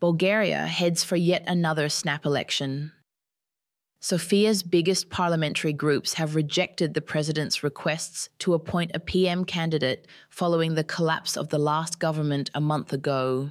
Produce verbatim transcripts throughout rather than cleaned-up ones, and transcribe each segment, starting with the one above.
Bulgaria heads for yet another snap election. Sofia's biggest parliamentary groups have rejected the president's requests to appoint a P M candidate following the collapse of the last government a month ago.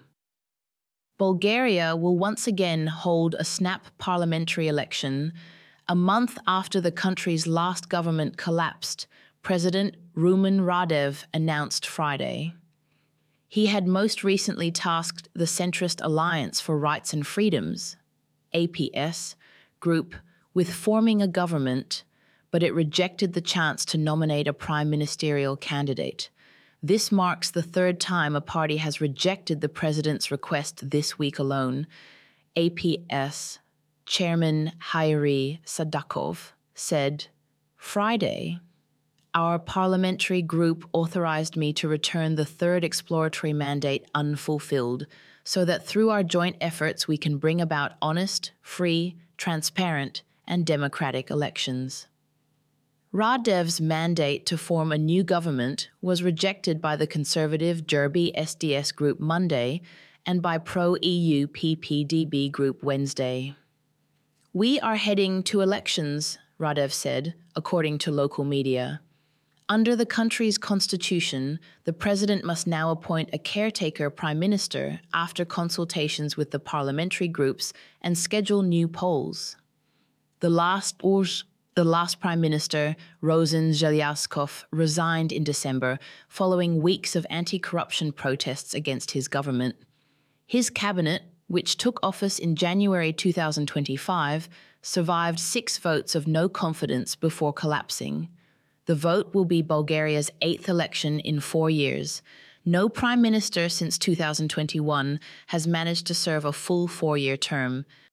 Bulgaria will once again hold a snap parliamentary election a month after the country's last government collapsed, President Rumen Radev announced Friday. He had most recently tasked the centrist Alliance for Rights and Freedoms, A P S, group with forming a government, but it rejected the chance to nominate a prime ministerial candidate. This marks the third time a party has rejected the president's request this week alone. A P S Chairman Hayri Sadakov said, Friday, our parliamentary group authorized me to return the third exploratory mandate unfulfilled, so that through our joint efforts we can bring about honest, free, transparent, and democratic elections. Radev's mandate to form a new government was rejected by the conservative Derby S D S group Monday and by pro-E U P P D B group Wednesday. We are heading to elections, Radev said, according to local media. Under the country's constitution, the president must now appoint a caretaker prime minister after consultations with the parliamentary groups and schedule new polls. The last, the last prime minister, Rosen Zhelyaskov, resigned in December following weeks of anti-corruption protests against his government. His cabinet, which took office in January two thousand twenty-five, survived six votes of no confidence before collapsing. The vote will be Bulgaria's eighth election in four years. No prime minister since two thousand twenty-one has managed to serve a full four-year term.